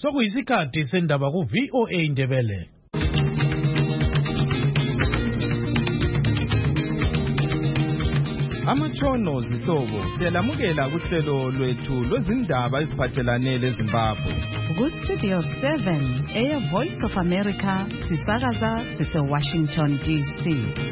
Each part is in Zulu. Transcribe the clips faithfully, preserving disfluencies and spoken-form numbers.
Sokuyisikhathi sendaba ku V O A Indebele. Amatshono zihlobo siyalamukela kuhlelo lwethu lwezindaba eziphathelane leZimbabwe. Ku Studio seven, Air Voice of America, sisakaza sise Washington D C.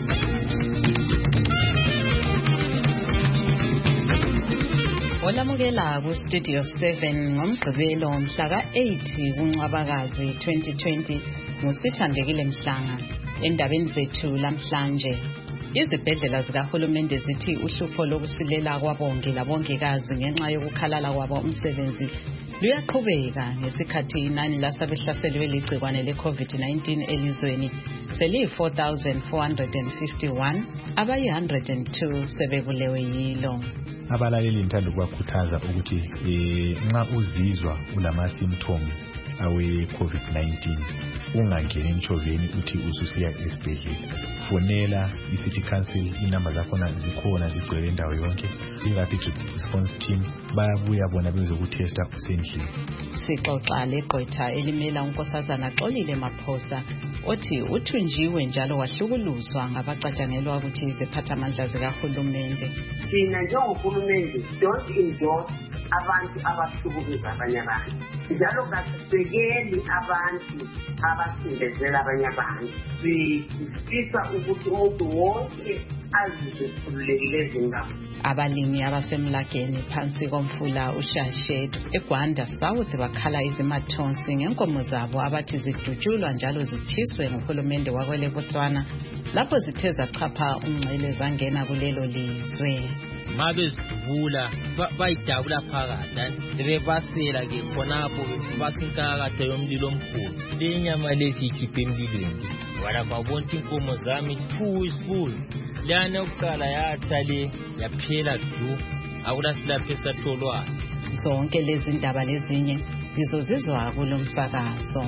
Olamukela ku Studio seven ngomgqibelo mhla ka eight kuNcwabakazi twenty twenty ngusithandekile Mhlanga. Endabeni zethu lamhlanje, izibhedlela zikahulumende zithi uhlupho lokusilela kwabongi labongikazi ngenxa yokukhalala kwabo umsebenzi luyaqhubeka ngesikhathi inani lasabehlaselwe ligcikwane le-COVID nineteen elizweni seli four thousand four hundred fifty-one, abayi one hundred two sebebulewe yilo. Abalaleli ngithanda ukubakhuthaza ukuthi eh nxa uzizwa ulama symptoms awe COVID nineteen ungangeni emshoveni uthi ususiya esibhedlela. Fonela i-City Council, inamba zakhona zikhona zigcwele indawo yonke. I-Rapid Response Team bayabuya bona bezokutesta usendlini. Sixoxa legqwetha elimela unkosazana Xolile Maphosa othi uthunjiwe njalo wahlukuluzwa ngabacatshangelwa ukuthi iziphathamandla zikahulumende. Thina njengohulumende don't endorse abantu abahlukumeza abanye abantu, njalo kasisekeli abantu abasindezela abanye abantu. Sifisa ukuthi umuntu wonke azizwe ekhululekile eZimbabwe. Abalimi abasemlageni phansi komfula uShashethu eGwanda South bakhala izimathonsi ngenkomo zabo abathi zidutshulwa njalo zithiswe nguhulumende wakwele Botswana lapho zithe zachapha umngcele zangena kulelo lizwe. Mabe zidubula bayidabula phakathi sebebasela ke khonapho basinkakade yomlilo omkhulu. Le nyama lezi ikhiphe emlilweni wala babonke inkomo zami two is full. Lana ukala yathi le yaphela du akulasilaphe satholwa. Zonke lezi ndaba lezinye zizozizwa kulomsakazo.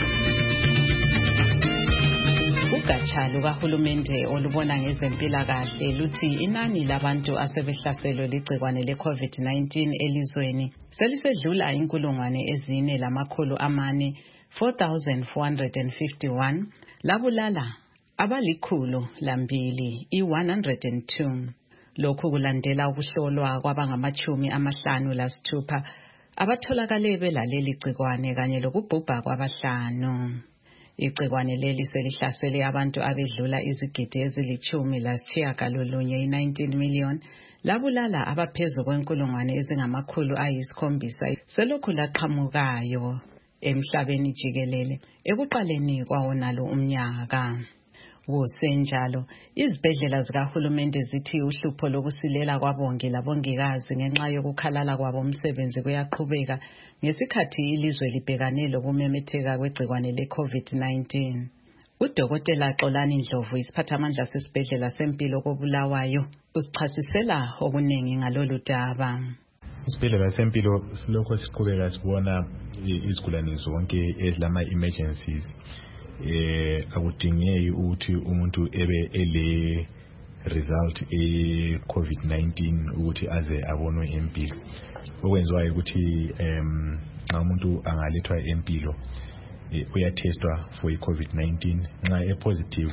Ugatsha lukahulumende olubona ngezempilakahle luthi inani labantu asebehlaselwe ligcikwane le-COVID nineteen elizweni selisedlula inkulungwane ezine lamakhulu amane four thousand four hundred fifty-one, labulala abalikhulu lambili i one hundred two. Lokhu kulandela ukuhlolwa kwabangamachumi amahlanu lasithupha abatholakale belaleli gcikwane kanye lokubhubha kwabahlanu. Igcikwane leli selihlasele abantu abedlula izigidi ezilichumi lasitshiyagalolunye nineteen million, labulala abaphezu kwenkulungwane ezingamakhulu ayisikhombisa selokhu laqhamukayo emhlabeni jikelele ekuqaleni kwawonalo umnyaka. Kusenjalo, izibhedlela zikahulumende zithi uhlupho lokusilela kwabongi labongikazi ngenxa yokukhalala kwabo umsebenzi kuyaqhubeka ngesikhathi ilizwe libhekane lokumemetheka kwegcikwane le-COVID nineteen. Udokotela Xolani Ndlovu, isiphathamandla sesibhedlela sempilo koBulawayo, usichasisela okuningi ngalolu daba. Isibhedlela sempilo silokho siqhubeka sibona izigulane zonke ezilama emergencies. Eh akudingeki ukuthi umuntu ebe ele result e COVID nineteen ukuthi aze abonwe empilo. Okwenziwayo ukuthi em nxa umuntu angalethwa empilo uyatestwa for i-COVID nineteen, nxa e positive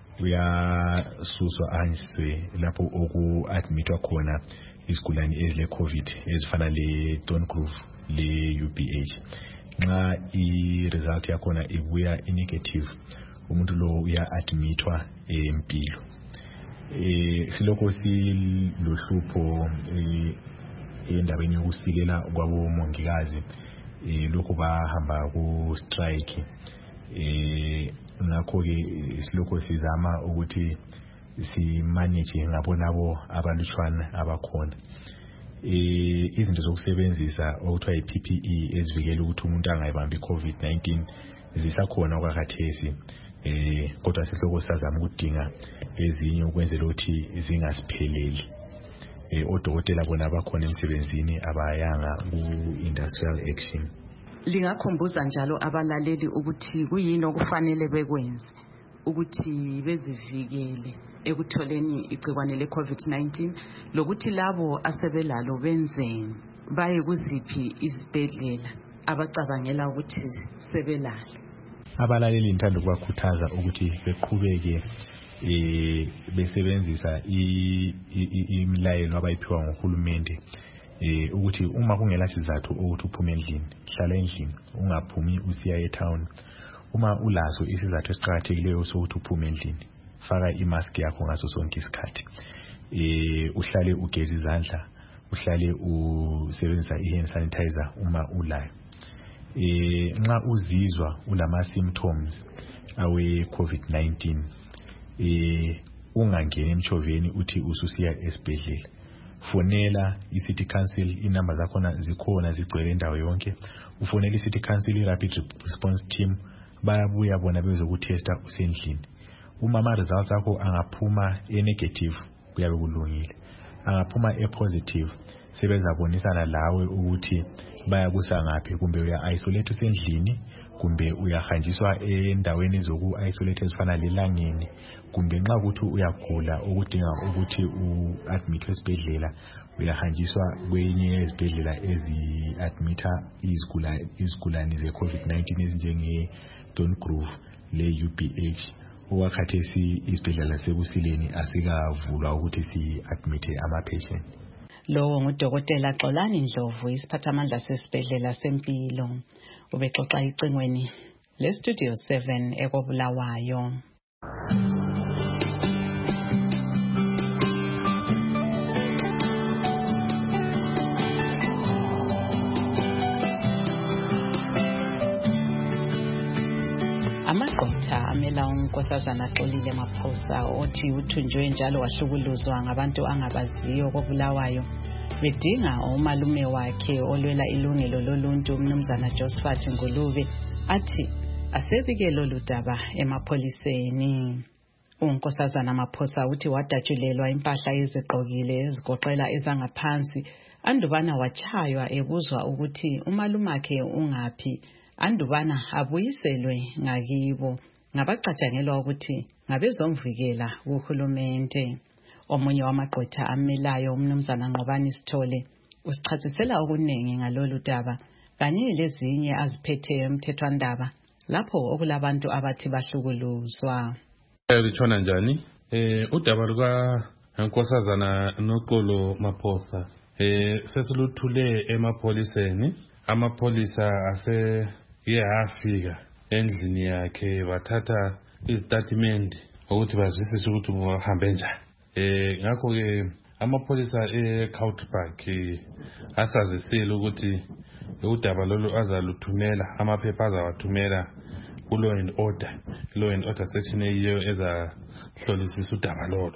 uyasuswa anjiswe lapho oku-admitwa khona isigulane ezile COVID ezifana le Don Groove le U B H. Nxa i-result yakhona ibuya i-negative, umuntu lo uya-admitwa empilo. Eh silokho silohlupho endabeni yokusilela kwabomongikazi, eh lokho bahamba ku strike. Eh ngakho ke silokho sizama ukuthi si manage ngabonabo abalutshwana abakhona. Eh izinto zokusebenzisa okuthiwa i-P P E ezivikela ukuthi umuntu angayibambi i-COVID nineteen zisakhona okwakhathesi, eh kodwa sihloko sazama ukudinga ezinye ukwenzela ukuthi zingasipheleli. Eh odokotela bona bakhona emsebenzini abayanga ku-industrial action. Lingakhumbuza njalo abalaleli ukuthi kuyini okufanele bekwenze ukuthi bezivikele ekutholeni igcikwane le-COVID nineteen, lokuthi labo asebelalo benzeni, baye kuziphi izibhedlela abacabangela ukuthi sebelala. Abalaleli ngithanda ukubakhuthaza ukuthi beqhubeke eh besebenzisa imilayelo abayiphiwa nguhulumende eh ukuthi uma kungela sizathu ukuthi uphume endlini hlala endlini ungaphumi usiya etown. Uma ulazo isizathu esiqhakathekileyo sokuthi uphume endlini faka imask yakho ngaso sonke isikhathi. Eh uhlale ugeza izandla, uhlale usebenzisa i-hand sanitizer uma ulayo. Eh nxa uzizwa ulama symptoms awe COVID nineteen eh ungangeni emchoveni uthi ususiya esibhedlela, fonela i-city council, inamba zakhona zikhona zigcwele indawo yonke. Ufonela i-city council i-rapid response team, bayabuya bona bezokutesta usendlini. Uma ama results akho angaphuma e-negative kuyabe kulungile, angaphuma e-positive sebezabonisana lawe ukuthi bayakusa ngaphi, kumbe uya isolate usendlini, kumbe uyahanjiswa endaweni zoku isolate ezifana lelangeni, kumbe nxa ukuthi uyagula ukudinga ukuthi uadmitwe esibhedlela uyahanjiswa kwenye ezibhedlela ezi-admita izigulane izigulane ze-COVID nineteen ezinjenge Doncroft le U B H. Okwakhathesi isibhedlela sebusileni asikavulwa ukuthi si-admite ama-patient. Lo ngudokotela Xolani Ndlovu, isiphathamandla sesibhedlela sempilo, ubexoxa icingweni le Studio seven ekobulawayo. Amagqwetha amela unkosazana Xolile Maphosa othi uthunjwe njalo wahlukuluzwa ngabantu angabaziyo kobulawayo bedinga umalume wakhe olwela ilungelo loluntu umnumzana Josephat Ngulube athi asebike lolu daba emapholiseni. Unkosazana Maphosa uthi wadatshulelwa impahla eziqokile ezigoqela ezangaphansi andubana wachaywa ebuzwa ukuthi umalumakhe ungaphi andubana abuyiselwe ngakibo ngabacatshangelwa ukuthi ngabezomvikela kuhulumende. Omunye wamagqwetha amelayo umnumzana Nqobani Sithole usichazisela okuningi ngalolu daba kanye lezinye aziphetheyo emthethwandaba lapho okulabantu abathi bahlukuluzwa. Litshona njani? Eh udaba luka Nkosazana noXolo Maphosa eh sesiluthule emapholiseni. Amapholisa ase yafika endlini yakhe bathatha izitatimende ukuthi bazwisise ukuthi uhambe njani. Eh ngakho ke amapholisa eCoutpark asazisile ukuthi udaba lolu azaluthumela, amaphepha azawathumela ku law and order, law and order section eyiyo ezahlolisisa udaba lolu.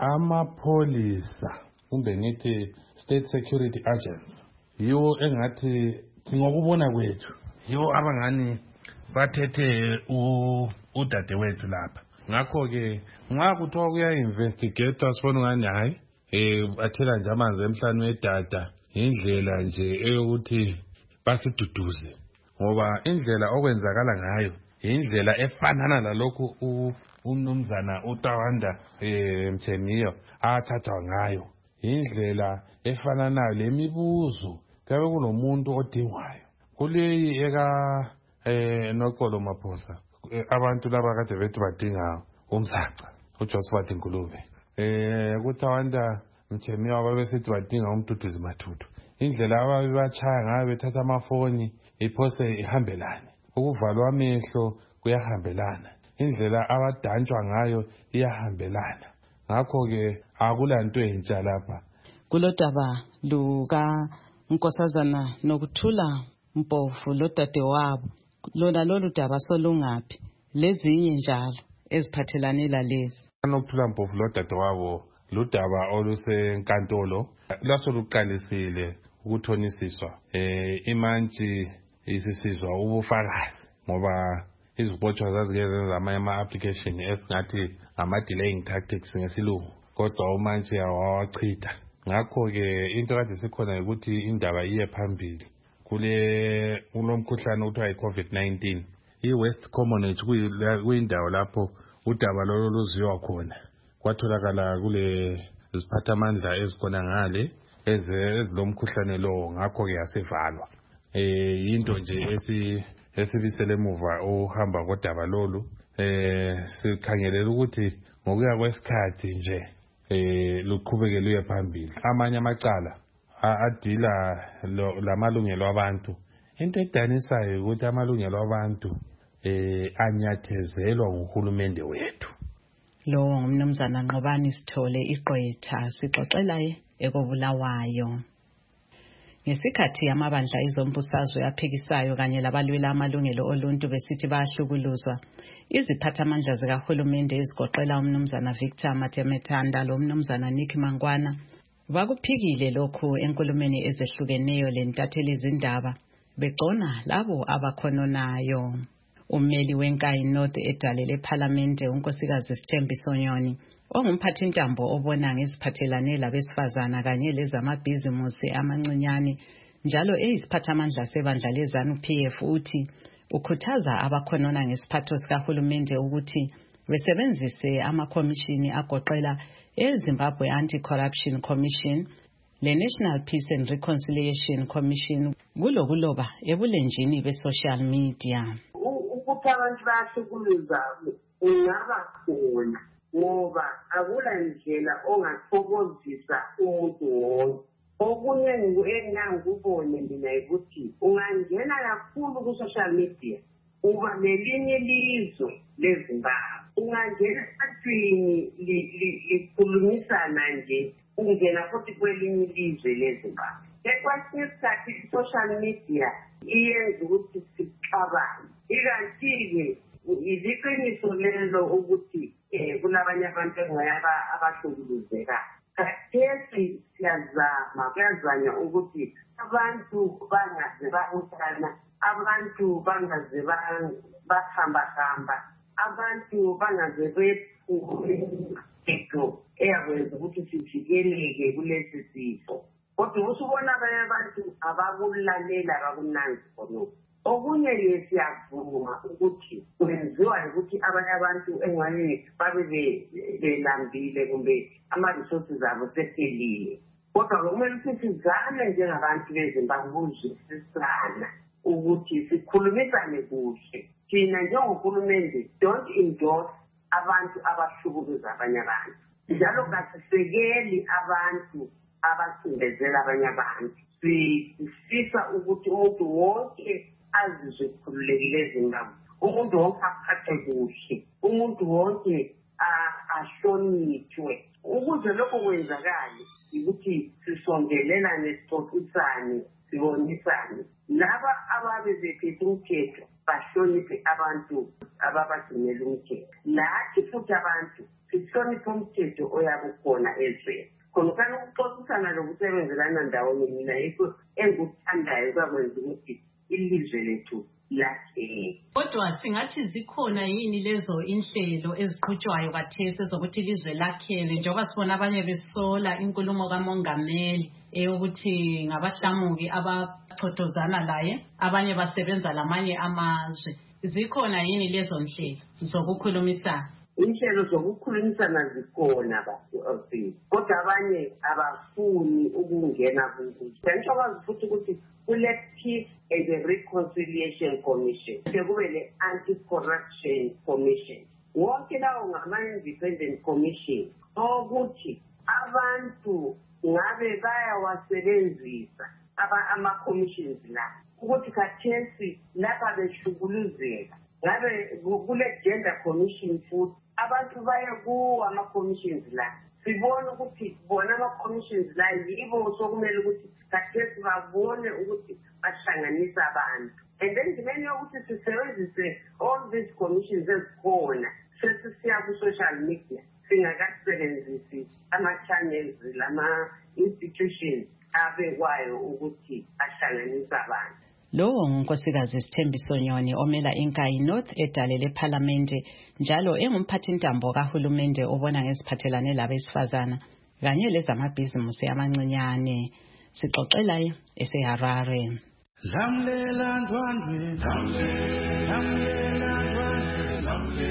Amapholisa kumbe ngithi state security agents yiwo engathi ngokubona kwethu yiwo abangani bathethe udadewethu lapha. Ngakho ke nxa kuthiwa kuya investigate sibona ngani hayi eh bathela nje amanzi emhlane wedada indlela nje eyokuthi basiduduze, ngoba indlela okwenzakala ngayo indlela efanana lalokhu umnumzana uTawanda eh Mthemiyo athathwa ngayo, indlela efanana lemibuzo kabe kunomuntu odingwayo kuleyi eka eh noXolo Maphosa. Abantu laba kade bethi badinga umsaca uJosephat Ngulube eh kuTawanda Mthemiyo babesithi badinga umduduzi Mathuthu, indlela ababachaya ngayo bethatha amafoni iphose ihambelane, ukuvalwa amehlo kuyahambelana, indlela abadanjwa ngayo iyahambelana. Ngakho ke akulanto entsha lapha kulodaba luka Nkosazana nokuthula Mpofu lodadewabo. Lona lolu daba solungaphi lezinye njalo eziphathelane lalezi. Nokuthula Mpofu lodadewabo ludaba olusenkantolo lasoluqalisile ukuthonisiswa eh imantshi isisizwa ubufakazi ngoba izibotshwa zazike zenza ama application esingathi ama delaying tactics ngesilungu, kodwa umantshi awachitha. Ngakho ke into kade sikhona ukuthi indaba iye phambili kule kulomkhuhlane uthiwa i-COVID nineteen. I-West Commonwealth kuyindawo lapho udaba lolu luziwa khona, kwatholakala kule ziphathamandla ezikhona ngale ezilomkhuhlane lo, ngakho ke yasevalwa. eh into nje esi esibisele emuva ohamba kodaba lolu eh sikhangelela ukuthi ngokuya kwesikhathi nje eh luqhubeke luye phambili. Amanye amacala adila lamalungelo abantu. Into edanisayo ukuthi amalungelo abantu eh anyathezelwa uhulumende wethu. Lo ngumnumzana Nqobani Sithole iGqwetha sixoxela ekobulawayo. Ngesikhathi amabandla ezombusazwe aphikisayo kanye labalwela amalungelo oluntu besithi bayahlukuluzwa, iziphathamandla zikahulumende ezigoqela umnumzana Victor Matemethanda lo mnumzana Nick Mangwana bakuphikile lokhu enkulumeni ezehlukeneyo lentatheli izindaba begcona labo abakhononayo. Ummeli wenkayi North edalele eParliament unkosikazi Sithembiso Nyoni ongumphathintambo obona ngeziphathelane labesifazana kanye lezamabhizimusi amancinyane njalo eyisiphathamandla sebandla leZANU P F uthi ukhuthaza abakhonona ngesiphatho sikahulumende ukuthi besebenzise amakomishini agoqela eZimbabwe Anti-Corruption Commission le-National Peace and Reconciliation Commission kulokuloba ebulenjini be-social media. Ukuthi abantu bayahlukuluza ungaba khona ngoba akula ndlela ongathokozisa umuntu wonke. Okunye engangubone mina ukuthi ungangena kakhulu ku-social media uba nelinye ilizwe leZimbabwe. Ungangena esathini likhulumisana nje ungena futhi kwelinye ilizwe leZimbabwe. Kwesinye isikhathi i-social media iyenza ukuthi sixabane. Ikanti-ke iliqiniso lelo ukuthi um kulabanye abantu abahlukuluzeka. Khathesi siyazama kuyazanywa ukuthi abantu bangaze babuthana, abantu bangaze bahamba-hamba, abantu bangaze bethu eyakwenza ukuthi sivikeleke kulesi sifo. Kodwa usubona abanye abantu abakulalela abakunanzi khonokho. Okunye-ke siyavuma ukuthi kwenziwa ukuthi abanye abantu engane babe belambile kumbe ama-resources abo sephelile. Kodwa kumele ukuthi sizame njengabantu beZimbabwe ukuzwisisana ukuthi sikhulumisane kuhle. Thina njengohulumende don't endorse abantu abahlukuluza abanye abantu. Njalo kasisekeli abantu abacindezela abanye abantu. Sifisa ukuthi umuntu wonke azizwe ekhululekile eZimbabwe. Umuntu wonke aphathe kuhle. Umuntu wonke ahlonitshwe. Ukuze lokho kwenzakale ukuthi sisondelelane, sixoxisane, sibonisane. Laba ababe bephethe umthetho bahloniphe abantu ababagcinela umthetho. Lathi futhi abantu sihloniphe umthetho oyabe ukhona ezweni. Khona ukuxoxisana lokusebenzelana ndawonye mina yikho engikuthandayo kwakwenza ukuthi ilizwe lethu lakhe. Kodwa singathi zikhona yini lezo inhlelo eziqhutshwayo kathesi zokuthi ilizwe lakhele njengoba sibona abanye besola inkulumo kamongameli eyokuthi ngabahlamuki abachothozana laye, abanye basebenza lamanye amazwe. Zikhona yini lezo nhlelo zokukhulumisana? Inhlelo zokukhulumisana zikhona bafowethu, kodwa abanye abafuni ukungena kuzo. Ngicabanga futhi ukuthi kule Peace and Reconciliation Commission kube le Anti-Corruption Commission. Wonke lawo ngama-independent commission ukuthi abantu ngabe bayawasebenzisa ama-commissions la ukuthi khathesi lapha behlukuluzeka. Ngabe kule gender commission futhi abantu baye kuwo ama-commissions la sibone ukuthi bona ama-commissions la yibo sokumele ukuthi khathesi babone ukuthi bahlanganisa abantu. And then ndimeni yokuthi sisebenzise all these commissions ezikhona sesisiya ku-social media singakasebenzisi ama-channels lama-institutions abekwayo ukuthi bahlanganisa abantu. Lo ngunkosikazi Sithembiso Nyoni omela inkayi North edalele eParliament njalo engumphathintambo kahulumende obona ngeziphathelane labesifazana kanye lezamabhizimusi amancinyane. Sixoxela eseHarare. Lamlela ndwandwe, lamlela ndwandwe, lamlela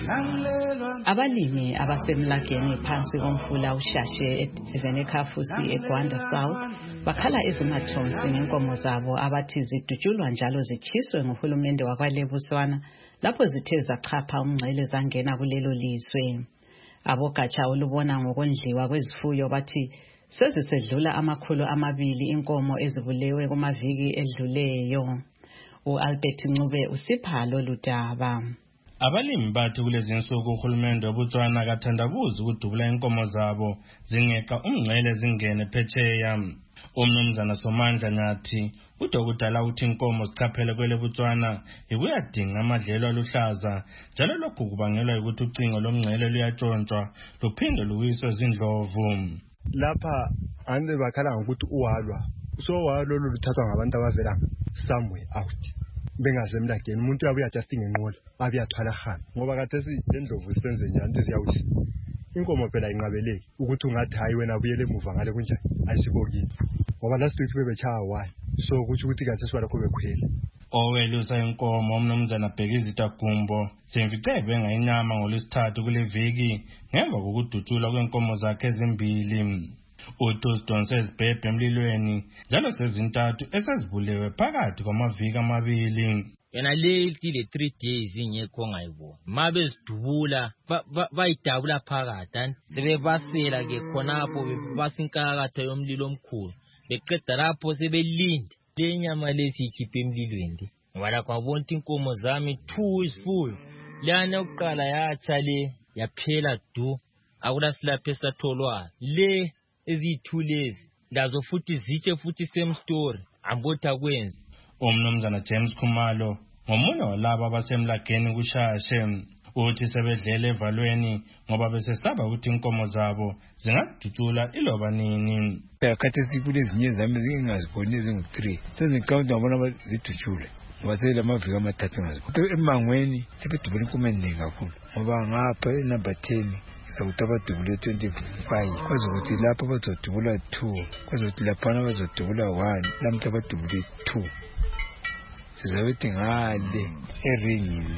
Abalimi abasemlageni phansi komfula uShashe eVenekafusi eGwanda South bakhala izimathonsi ngenkomo zabo abathi zidutshulwa njalo zichiswe nguhulumende wakwaLebotswana lapho zithe zachapha umngcele zangena kulelo lizwe. Abogatsha olubona ngokondliwa kwezifuyo bathi sezisedlula amakhulu amabili inkomo ezibulewe kumaviki edluleyo. uAlbert Ncube usipha lolu daba. Abalimi bathi kulezi nsuku uhulumende weBotswana akathandabuzi ukudubula inkomo zabo zingeka umngcele zingene phetsheya. Umnumzana Somandla Nyathi udokudala uthi inkomo zichaphele kwele Botswana ikuyadinga amadlelo aluhlaza njalo lokhu kubangelwa ukuthi ucingo lomngcele luyatshontshwa luphinde luwiswe zindlovu. Lapha ande bakhala ngokuthi uwalwa so walo luthathwa ngabantu abavela somewhere out bengasemlageni umuntu uyabuya just ngenqola abiyathwala hana ngoba kade sindlovu senze njani ziyawisi inkomo phela inqabeleki ukuthi ungathi hayi wena buyele emuva ngale kunjani ayisibokile ngoba last week bebechaya wayi so ukuthi ukuthi kade sibalakho bekhwela. Owelusa inkomo umnumzana Bhekizita Gumbo semficebe ngayinyama ngolesithathu kule viki ngemva kokudutshulwa kwenkomo zakhe ezimbili. uTuston sezibhebhe emlilweni njalo sezintathu esezibulewe phakathi kwamaviki amabili. Yena leti le three days ingekho ngayibona mabe sidubula bayidabula phakathi sebebasela ke khonapho basinkakatha yomlilo omkhulu beqeda lapho sebelinda lenyama lesi ikhiphe emlilweni ngoba kwabona inkomo zami two isifuyo lana uqala yacha le yaphela du akulasilaphe esatholwa le ezithulezi ndazo futhi ziche futhi same story ambotha kwenza. Umnumzana James Khumalo ngomunye walabo abasemlageni kuShashe uthi sebedlele evalweni ngoba besesaba ukuthi inkomo zabo zingadutshula iloba nini. Yakhathi sikule ezinye zami zingaziboni ezingu three sezikawunta ngabona zidutshule wathela amaviki amathathu ngazo emangweni sebedubula inkomo eningi kakhulu ngoba ngapha enumber ten sakutaba dubule twenty-five kwazi ukuthi lapha bazodubula two kwazi ukuthi lapha bazodubula one lamhla badubule two sizabethi ngale eringini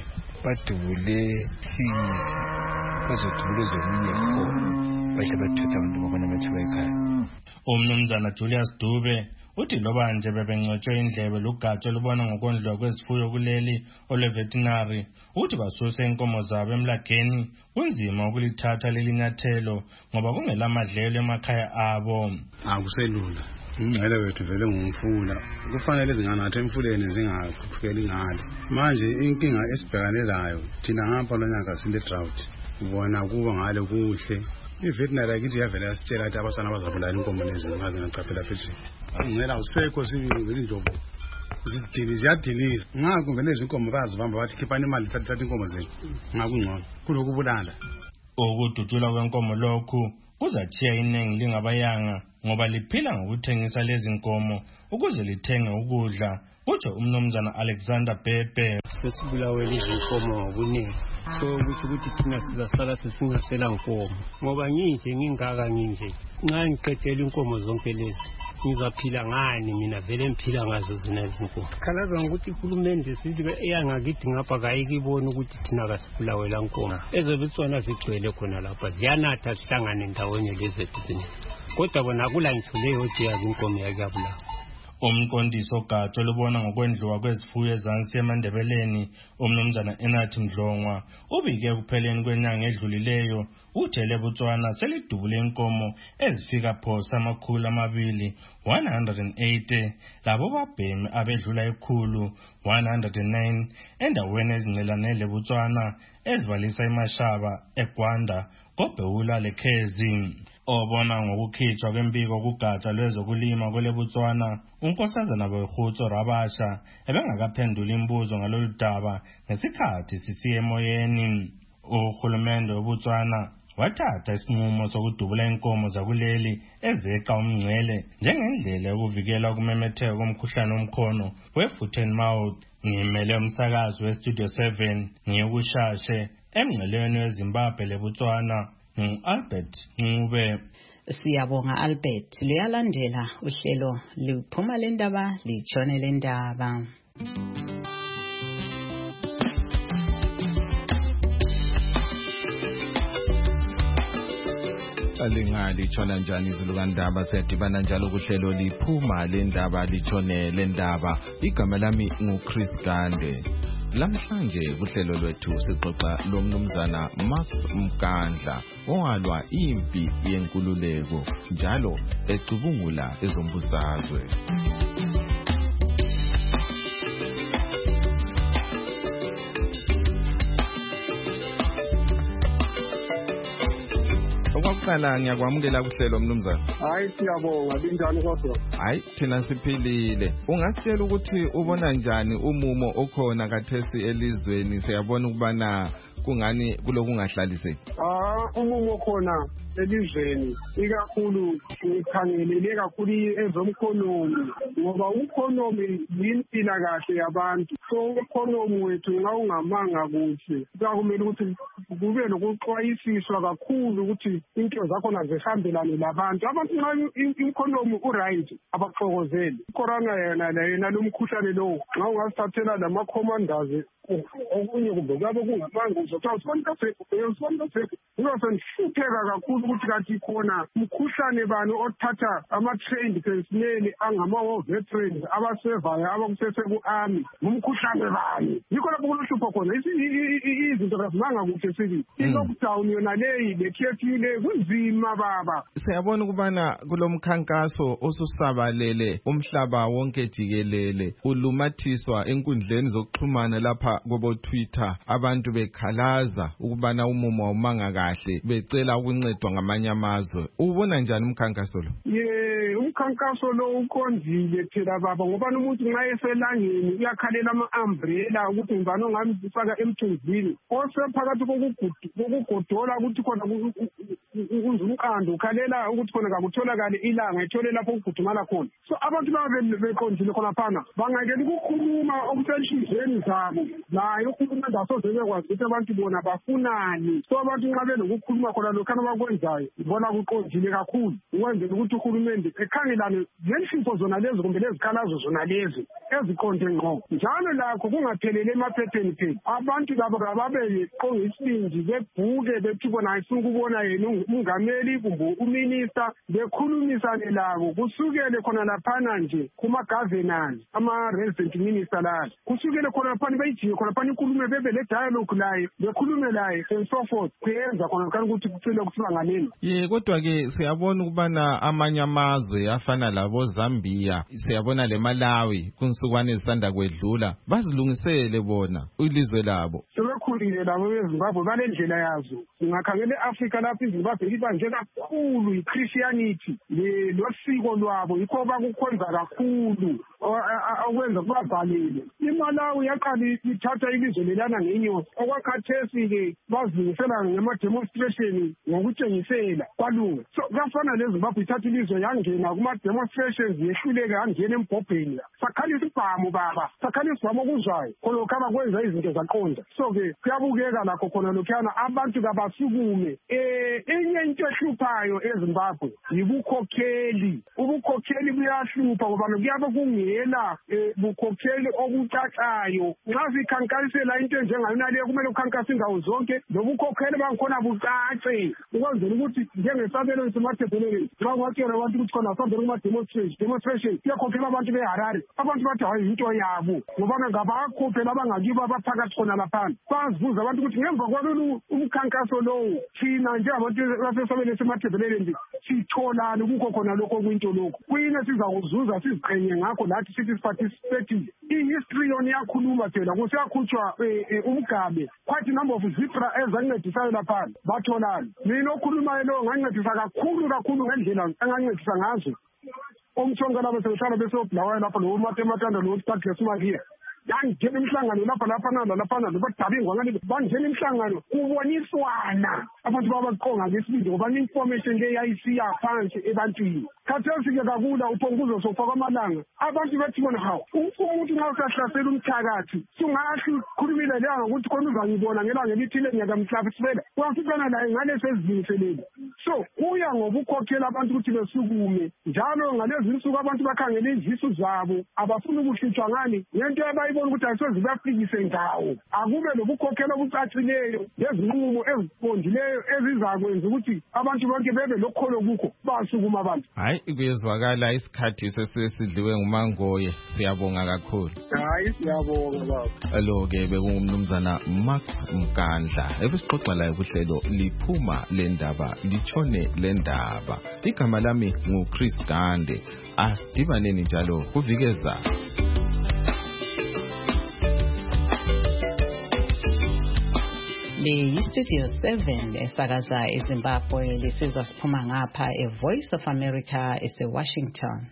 badubule six bazodubule zomunye four bahle bathutha abantu babona bathi bayikhaya. Umnumzana Julius Dube uthi loba nje bebengcotshwe indlebe lugatsha lubona ngokondliwa kwezifuyo kuleli oleveterinary uthi basuse inkomo zabo emlageni kunzima ukulithatha leli nyathelo ngoba kungela madlelo emakhaya abo. Akuselula ingcele wethu vele ngumfula kufanele zinganathe emfuleni zingakhuphukeli ngale manje inkinga esibhekane layo thina ngapha lonyaka sile drought ubona kuba ngale kuhle iveterinary akithi yavela yasitshela ukuthi abasana bazabulala inkomo lezi ngaze ngachaphela phezulu ngicela usekho sibili njobo zidini ziyadiniza ngakho ngenezi inkomo bazibamba bathi khiphani imali thatha inkomo zethu ngakungcono kulokubulala. Ukudutshulwa kwenkomo lokhu kuzachiya iningi lingabayanga ngoba liphila ngokuthengisa lezi nkomo ukuze lithenge ukudla kutsho umnumzana Alexander Bebe. Sesibulawe lezi nkomo ngobuningi so ukuthi ukuthi thina sizasala sesingasela nkomo ngoba nginje ngingaka nginje nxa ngiqedela inkomo zonke lezi ngizaphila ngani mina vele ngiphila ngazo zina izinkomo. Khalaza ngokuthi uhulumende sithi eyangakithi ngapha kayikibona ukuthi thina kasibulawela nkomo ezoBotswana zigcwele khona lapha ziyanatha sihlangane ndawonye lezethu zini kodwa bona kula ngithuleyo ukuthi yazi inkomo yakuyabulawa. Umqondisi ogatsha lubona ngokwendliwa kwezifuyo ezansi eMandebeleni umnumzana Enathi Mdlongwa ubike kupheleni kwenyanga edlulileyo uthele eBotswana selidubule inkomo ezifika phosa amakhulu amabili one hundred eighty labo babhemi abedlula ekhulu one hundred nine endaweni ezincelane leBotswana ezibalisa iMashaba eGwanda Gobhewula leKhezi. Obona ngokukhitshwa kwembiko kugatsha lwezokulima kweleBotswana unkosazana Boykhutso Rabasha ebengakaphendula imibuzo ngalolu daba ngesikhathi sisiye emoyeni. Uhulumende weBotswana wathatha isinqumo sokudubula inkomo zakuleli ezeqa umngcele njengendlela yokuvikela ukumemetheka komkhuhlane womkhono we-foot and mouth. Ngimele umsakazi weStudio seven ngiyekuShashe emngceleni weZimbabwe leBotswana ngu-Albert Ncube. Siyabonga Albert. Luyalandela uhlelo liphuma lendaba litshone lendaba. Ucwalinga litshona njani izilukandaba siyadibana njalo kuhlelo liphuma lendaba litshone lendaba. Igama lami nguChris Gande. Lamhlanje kuhlelo lwethu sixoxa lomnumzana Max Mkandla owalwa impi yenkululeko njalo ecubungula ezombusazwe. Okwaqala ngiyakwamukela kuhlelo mnumzana. Hayi siyabonga binjani kodwa? Hayi thina siphilile. Ungasitshela ukuthi ubona njani umumo okhona kathesi elizweni siyabona ukubana kungani kulokungahlaliseki? Ah umumo khona elizweni ikakhulu ngikhangelele kakhulu ezomkhonomi ngoba ukhonomi yimpilakahle yabantu. So ukhonomi wethu ngawungamanga kuhle kumele ukuthi kube nokuxwayisiswa kakhulu ukuthi into zakhona zihambelane labantu. Abantu nxa ikhonomi uright abaxokozeli icorona yena yena lomkhuhlane lo nxa ungasithathela lama commanders okunye kumbe kabe kungamanga uzothatha usibonisa sekho usibonisa sekho ngiyosengihlupheka kakhulu ukuthi kanti khona umkhuhlane bani othatha ama-trained personnel angama-war veterans abasevayo abakusese ku-army ngumkhuhlane bani yikho lapho kuluhlupho khona izinto kazimanga kuhle sibi i-lockdown yona leyi bekhethile kunzima baba. Siyabona ukubana kulo mkhankaso osusabalele umhlaba wonke jikelele ulumathiswa enkundleni zokuxhumana lapha kubo Twitter abantu bekhalaza ukubana umumo awumanga kahle becela ukuncedwa ngamanye amazwe. Ubona njani umkhankaso lo? Ye umkhankaso lo ukonzile phela baba ngoba umuntu nxa eselangeni uyakhalela ama-umbrella ukuthi ngibani ongamfaka emthunzini osephakathi kokugodola ukuthi khona uzumqando ukhalela ukuthi khona kakutholakale ilanga ethole lapho ukugudumala khona. So abantu baba beqondile khona phana bangakeli ukukhuluma okusenhlizweni zabo naye uhulumende asoze bekwazi ukuthi abantu bona bafunani. So abantu nxa benokukhuluma khona lokhana bakwenzayo bona kuqondile kakhulu ukwenzela ukuthi uhulumende ekhangelane ngenhlupho zona lezo kumbe lezikhalazo zona lezo eziqonde ngqo njalo lakho kungaphelele emaphepheni phela. Abantu labo kababe qonga isibindi bebhuke bethi bona ayifuna ukubona yena umongameli kumbe uminister bekhulumisane labo kusukele khona laphana nje kuma-governors ama-resident minister layo kusukele khona laphana beyijiye khona laphana inkulumo bebe le dialogue laye bekhulume laye and so forth kuyenza khona kani ukuthi kucine kusibanganeni. Ye kodwa-ke siyabona ukubana amanye amazwe afana labo Zambia siyabona le Malawi kunsukwane ezisanda kwedlula bazilungisele bona ilizwe labo sebekhulile labo beZimbabwe balendlela yazo. Singakhangela e-Afrika lapho iZimbabwe libanje kakhulu i-Christianity losiko lwabo yikho bakukhonza kakhulu okwenza kubavalele. iMalawi yaqala ithatha ilizwe lelana ngenyosi okwakhathesi-ke bazilungisela ngama-demonstration ngokutshengisela kwalunga. So kafana neZimbabwe ithatha ilizwe yangena kuma-demonstrations yehluleke yangena embhobheni sakhalisa ibhamu baba sakhalisa ibhamu okuzwayo khona lokhu abakwenza izinto zaqonda. So-ke kuyabukeka lakho khona lokhuyana abantu kabasukume. Um enye into ehluphayo eZimbabwe yibukhokheli. Ubukhokheli buyahlupha ngoba kuyabe kungela um bukhokheli obucacayo. Nxa sikhankasela into enjengayonaleyo kumele ukhankasa indawo zonke lobukhokheli bangikhona bucace ukwenzela ukuthi njengesabelo semathebheleni nxa ungatshela abantu ukuthi khona asambele kuma-demonstration demonstration kuyakhokhela abantu beHarare. Abantu bathi hayi into yabo ngoba ngabakhokheli abangakibo abaphakathi khona laphana. Bazibuza abantu ukuthi ngemva kwalolu umkhankaso lowo thina njengabantu basesabelo semathebheleni sitholani kukho khona lokho kwinto lokho kuyini sizakuzuza siziqhenye ngakho lathi sithi siparticipate. I-history yona iyakhuluma phela kusiyakhutshwa umgabe quite number of zebra ezancedisayo laphana batholani. Mina okhulumayo lo ngancedisa kakhulu kakhulu ngendlela engancedisa ngazo. Umthonga labo sebehlala besobulawayo lapha lo Matematanda lo Douglas Maria yangena imihlangano lapha laphana laphana lobadabi ngwangani bangena imihlangano kuboniswana abantu babaqonga ngesibindi ngoba information le yayisiya phansi ebantwini. Khathesi-ke kakula uphonguzo sofaka amalanga abantu bethi bona hawu umuntu nxa usahlasela umthakathi sungahle khulumile leyo ngokuthi khona uzangibona ngelanga elithile ngiyakamhlaba sibela kwafikana laye ngale sezilungiselele so kuya ngobukhokhela abantu ukuthi besukume njalo ngalezi insuku abantu bakhangele izisu zabo abafuna ukuhlutshwa ngani ngento abayibona ukuthi ayisoze bafikise ndawo akube lobukhokhela obucacileyo lezinqumo eziqondileyo ezizakwenza ukuthi abantu bonke bebe lokholo kukho basukuma abantu. Hayi kuyezwakala isikhathi sesidliwe ngumangoye siyabonga kakhulu. Hayi siyabonga baba. Lo ke bekungumnumzana Max Mkandla ebesixoxa laye kuhlelo liphuma lendaba litshone lendaba. Igama lami nguChris Gande. Asidibaneni njalo kuvikeza. Le Studio seven esakaza eZimbabwe lesizwa siphuma ngapha eVoice of America eseWashington.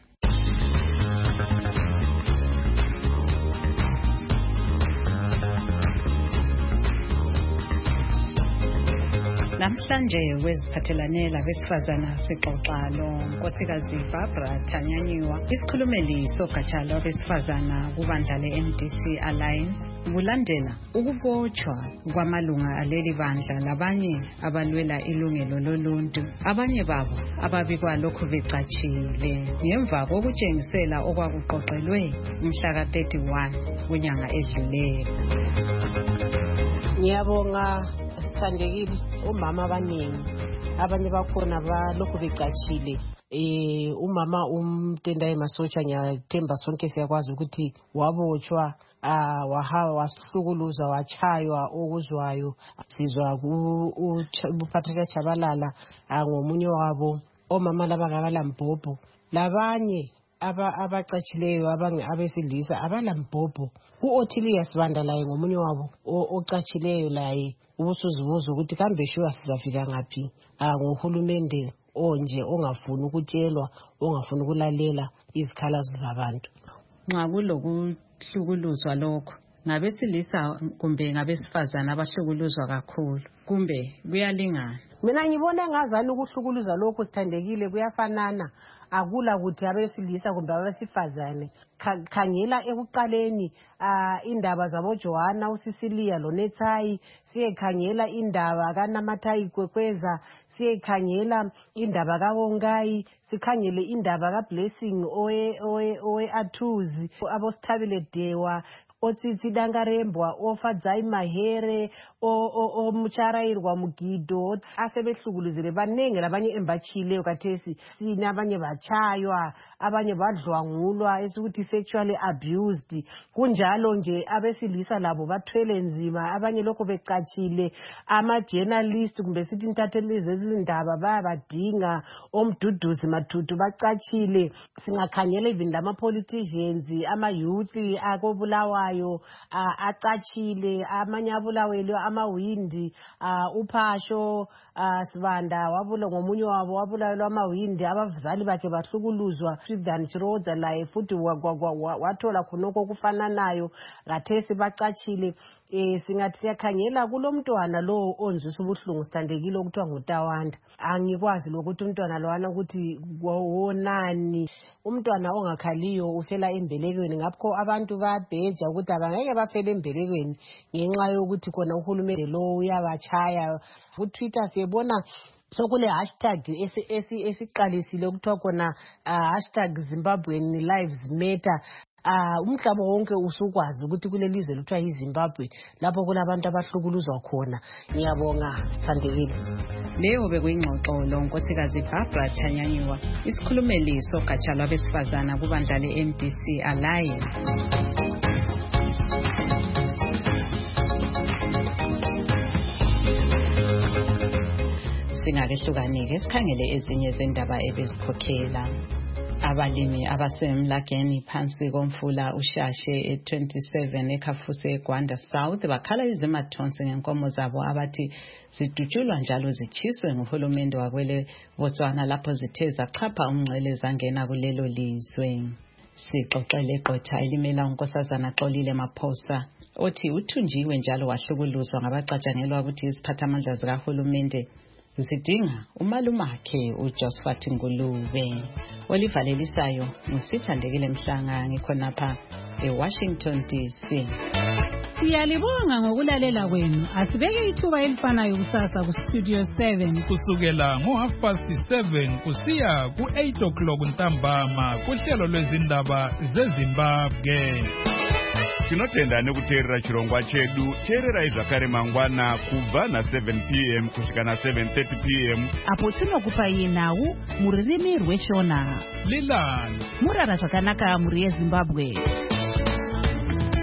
Namhlanje weziphathelane labesifazana sixoxa lo nkosikazi Barbara Tanyanyiwa isikhulumeli sogatsha lwabesifazana kubandla le-M D C Alliance kulandela ukubotshwa kwamalunga aleli bandla labanye abalwela ilungelo loluntu abanye babo ababikwa lokhu becatshile ngemva kokutshengisela okwakuqoqelwe umhla ka thirty-one kunyanga edluleyo. Ngiyabonga sithandekile umama abaningi abanye bakhona balokhu becatshile eh umama umtendaye masotsha ngiyathemba sonke siyakwazi ukuthi wabotshwa ah wahamba wasihlukuluza wachaywa okuzwayo sizwa uPatricia Chabalala ngomunye wabo omama laba kabalambhobho labanye aba abacatshileyo abesilisa abalambhobho uOtilius Bandalaye ngomunye wabo ocatshileyo laye ubusuzibuza ukuthi kambe shuwa sizafika ngaphi ngohulumende onje ongafuni ukutshelwa ongafuni ukulalela izikhalazo zabantu. Nxa kulokuhlukuluzwa lokho ngabesilisa kumbe ngabesifazana abahlukuluzwa kakhulu kumbe kuyalingana? Mina ngibona ngazani ukuhlukuluza lokho sithandekile kuyafanana akula ukuthi abesilisa kumbe abesifazane khangela ekuqaleni indaba zabo Johanna uSicilia loNethayi siyekhangela indaba kaNamathayi Kwekweza siyekhangela indaba kaWongai sikhangele indaba kaBlessing owe owe owe Athuzi abosithabile Dewa otsitsi Dangarembwa ofadzai Mahere o Mucharairwa Mugido asebehlukuluzile banenge labanye embachile okathesi sina abanye bachaywa abanye badlwangulwa esukuthi sexually abused kunjalo nje abesilisa labo bathwele nzima abanye lokho becatshile ama journalist kumbe sithi intathelezi ezindaba bayabadinga omduduzi mathutu bacatshile singakhanyela even lama politicians ama youth akobulawayo acatshile amanye abulawelwe amawindi uPhasho Sibanda wabula ngomunye wabo wabulawelwa amawindi abavuzali bakhe bahlukuluzwa Freedom Chirodza laye futhi wathola khonoko kufananayo ngathesi bacatshile. Eh singathi siyakhangela kulomntwana lo onzisa ubuhlungu sithandekile ukuthiwa nguTawanda angikwazi lokuthi umntwana lowana ukuthi wonani umntwana ongakhaliyo ufela embelekweni ngapho abantu babheja ukuthi abangeke bafele embelekweni ngenxa yokuthi khona uhulumende lo uyabachaya ku Twitter siyebona sokule hashtag esiqalisile ukuthiwa khona hashtag Zimbabwean Lives Matter. Ah umhlaba wonke usukwazi ukuthi kulelizwe luthiwa yiZimbabwe lapho kunabantu abahlukuluzwa khona. Ngiyabonga sithandekile. Leyo bekuyingxoxo lo nkosikazi Barbara Tanyanyiwa isikhulumeli sogatsha lwabesifazana kubandla le-M D C Alliance. Singakehlukanike sikhangele ezinye zendaba ebezikhokhela. Abalimi abasemlageni phansi komfula uShashe e twenty-seven eKhafuse eGwanda South bakhala izimathonsi ngenkomo zabo abathi zidutshulwa njalo zichiswe nguhulumende wakwele Botswana lapho zithe zachapha umngcele zangena kulelo lizwe. Sixoxele gqotha elimela unkosazana Xolile Maphosa othi uthunjiwe njalo wahlukuluzwa ngabacatshangelwa ukuthi iziphathamandla zikahulumende zidinga umalumakhe uJosephat Ngulube. Olivalelisayo ngusithandekile Mhlanga ngikhonapha eWashington D C. Siyalibonga ngokulalela kwenu. Asibeke ithuba elifanayo kusasa ku Studio seven kusukela ngo half past seven kusiya ku eight o'clock ntambama kuhlelo lwezindaba zeZimbabwe. Tinotenda nekuteerera chirongwa chedu. Teerera zvakare mangwana kubva na seven p m kusvika na seven thirty p m apo tinokupai nhau muririmi rweshona. Lilani murara zvakanaka muri yeZimbabwe.